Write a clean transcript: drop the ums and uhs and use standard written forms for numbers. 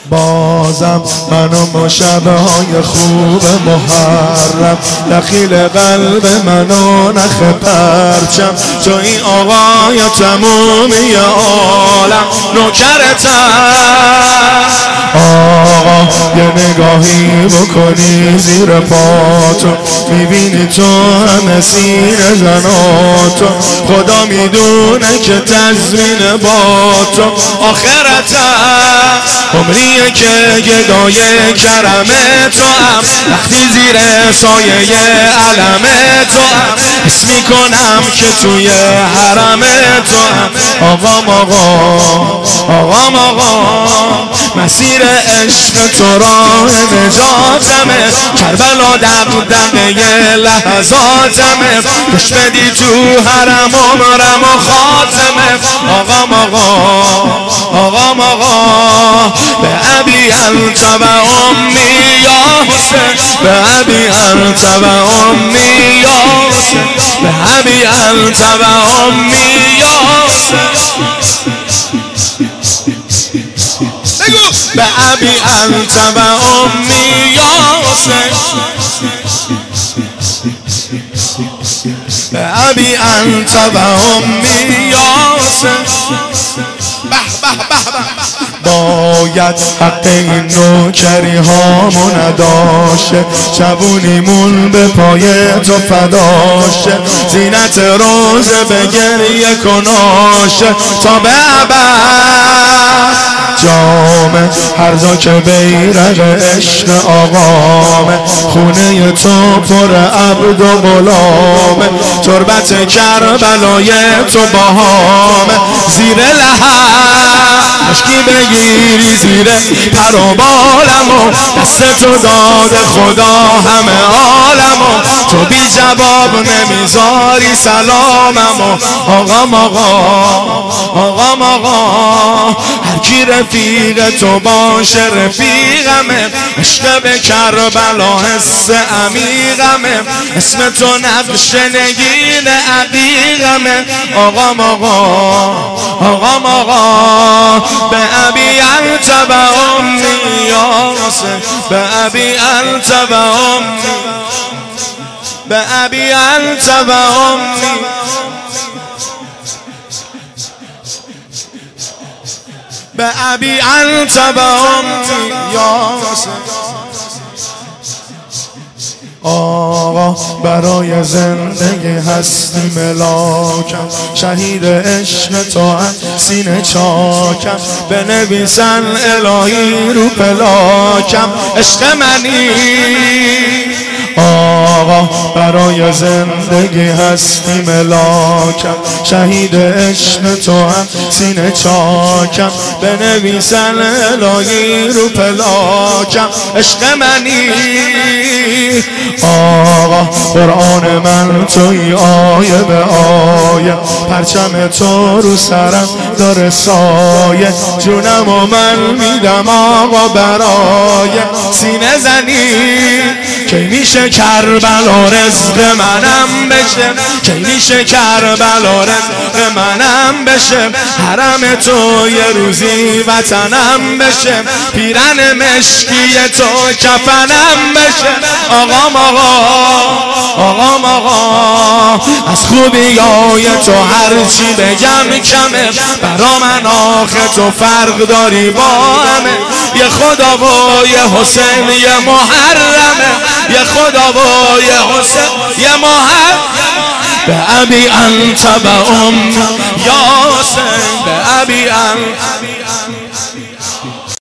بازم منو با شبهای خوب محرم دخیل قلب منو نخ پرچم توی آقای تمومی عالم نوکرتم. آقا یه نگاهی بکنی زیر پاتو میبینی تو همه سیر زناتو خدا میدونه که تضمین با تو آخرتم. عمریه که گدای کرم تو هم وقتی زیر سایه علم تو هم حس میکنم که توی حرم تو هم آقام مسیر عشق تو راه نجاتمه کربلا دغدغه لحظاتمه کش بدی تو حرم عمرم و خاتمه آقام به ابی انت و امی یا حسین به ابی انت و امی یا حسین به ابی انت و امی یا حسین به ابی انت و امی یا حسین به ابی انت و امی یا حسین. باید حق این نوکری هامو نداشه جوونیمون به پای تو فداشه زینت روزه به گریه کناشه تا به ابد جامه هر جا که بیرق عشق آقامه خونه تو پر عبد و غلامه تربت کربلای تو باهامه زیر لحد مشکی بگیری زیر پر و بالمو دست تو داد خدا همه عالمو تو بی جواب نمیذاری سلاممو آقا هر کی رفیق تو باشه رفیقمه عشق به کربلا حس عمیقمه اسم تو نقش نگین عقیقمه آقام به ابی انت و امی یا حسین به ابی انت و امی به ابی انت و امی به ابی انت و امی یا حسین. آقا برای زندگی هستی ملاکم شهید عشق تو سینه چاکم بنویسن الهی رو پلاکم عشق منی. آقا برای زندگی هستی ملاکم شهید عشق تو سینه چاکم بنویسن الهی رو پلاکم عشق منی. آقا قرآن من توی آیه به آیه پرچم تو رو سرم داره سایه جونم و من میدم آقا برای سینه زنی کی میشه کربلا رزق منم بشه کی میشه کربلا رزق منم بشه حرم تو یه روزی وطنم بشه پیرن مشکی تو کفنم بشه آقام از خوبیای تو هرچی بگم کمه برا من آخه تو فرق داری با همه یه خدا و یه حسین یه محرمه یه خدا و یه حسین یه محرم به ابی انت و امی یا حسین به ابی انت